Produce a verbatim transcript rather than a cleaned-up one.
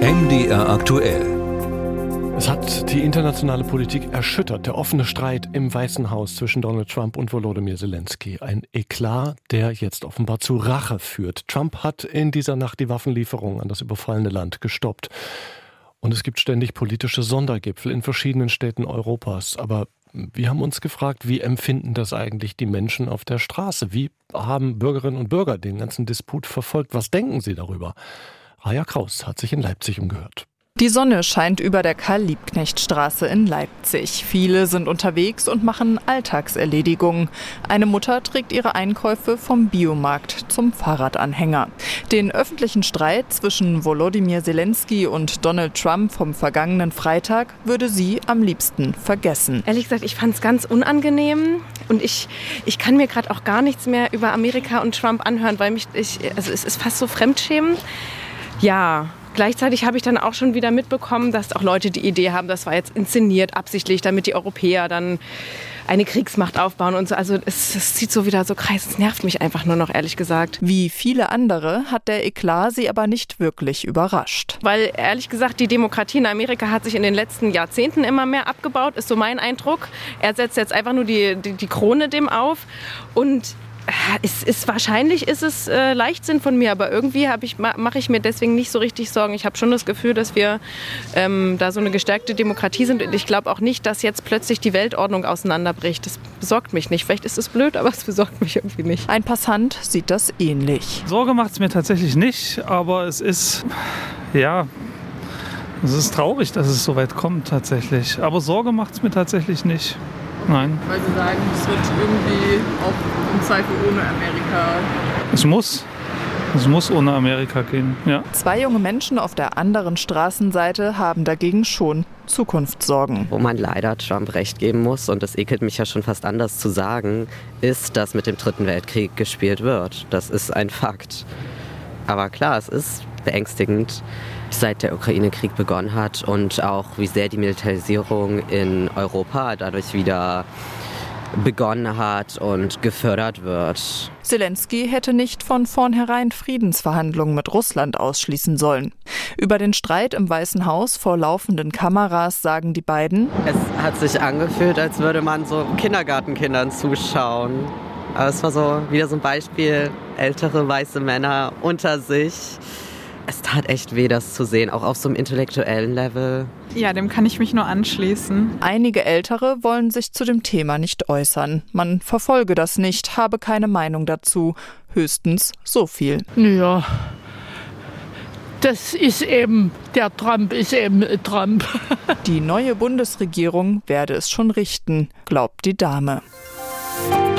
M D R aktuell. Es hat die internationale Politik erschüttert. Der offene Streit im Weißen Haus zwischen Donald Trump und Volodymyr Zelensky. Ein Eklat, der jetzt offenbar zu Rache führt. Trump hat in dieser Nacht die Waffenlieferungen an das überfallene Land gestoppt. Und es gibt ständig politische Sondergipfel in verschiedenen Städten Europas. Aber wir haben uns gefragt, wie empfinden das eigentlich die Menschen auf der Straße? Wie haben Bürgerinnen und Bürger den ganzen Disput verfolgt? Was denken sie darüber? Raja Kraus hat sich in Leipzig umgehört. Die Sonne scheint über der Karl-Liebknecht-Straße in Leipzig. Viele sind unterwegs und machen Alltagserledigungen. Eine Mutter trägt ihre Einkäufe vom Biomarkt zum Fahrradanhänger. Den öffentlichen Streit zwischen Volodymyr Zelensky und Donald Trump vom vergangenen Freitag würde sie am liebsten vergessen. Ehrlich gesagt, ich fand es ganz unangenehm und ich, ich kann mir gerade auch gar nichts mehr über Amerika und Trump anhören, weil mich ich, also es ist fast so fremdschämend. Ja. Gleichzeitig habe ich dann auch schon wieder mitbekommen, dass auch Leute die Idee haben, das war jetzt inszeniert, absichtlich, damit die Europäer dann eine Kriegsmacht aufbauen und so. Also es, es zieht so wieder so Kreis, es nervt mich einfach nur noch, ehrlich gesagt. Wie viele andere hat der Eklat sie aber nicht wirklich überrascht. Weil ehrlich gesagt, die Demokratie in Amerika hat sich in den letzten Jahrzehnten immer mehr abgebaut, ist so mein Eindruck. Er setzt jetzt einfach nur die, die, die Krone dem auf und Es ist, wahrscheinlich ist es äh, Leichtsinn von mir, aber irgendwie ich, mache ich mir deswegen nicht so richtig Sorgen. Ich habe schon das Gefühl, dass wir ähm, da so eine gestärkte Demokratie sind. Und ich glaube auch nicht, dass jetzt plötzlich die Weltordnung auseinanderbricht. Das besorgt mich nicht. Vielleicht ist es blöd, aber es besorgt mich irgendwie nicht. Ein Passant sieht das ähnlich. Sorge macht es mir tatsächlich nicht, aber es ist, ja, es ist traurig, dass es so weit kommt tatsächlich. Aber Sorge macht es mir tatsächlich nicht. Nein. Weil Sie sagen, es wird irgendwie auch im Zweifel ohne Amerika. Es muss. Es muss ohne Amerika gehen, ja. Zwei junge Menschen auf der anderen Straßenseite haben dagegen schon Zukunftssorgen. Wo man leider Trump recht geben muss, und das ekelt mich ja schon fast anders zu sagen, ist, dass mit dem Dritten Weltkrieg gespielt wird. Das ist ein Fakt. Aber klar, es ist beängstigend, seit der Ukraine-Krieg begonnen hat und auch wie sehr die Militarisierung in Europa dadurch wieder begonnen hat und gefördert wird. Zelensky hätte nicht von vornherein Friedensverhandlungen mit Russland ausschließen sollen. Über den Streit im Weißen Haus vor laufenden Kameras sagen die beiden: Es hat sich angefühlt, als würde man so Kindergartenkindern zuschauen. Aber es war so wieder so ein Beispiel, ältere weiße Männer unter sich. Es tat echt weh, das zu sehen, auch auf so einem intellektuellen Level. Ja, dem kann ich mich nur anschließen. Einige Ältere wollen sich zu dem Thema nicht äußern. Man verfolge das nicht, habe keine Meinung dazu. Höchstens so viel. Ja, das ist eben, der Trump ist eben Trump. Die neue Bundesregierung werde es schon richten, glaubt die Dame.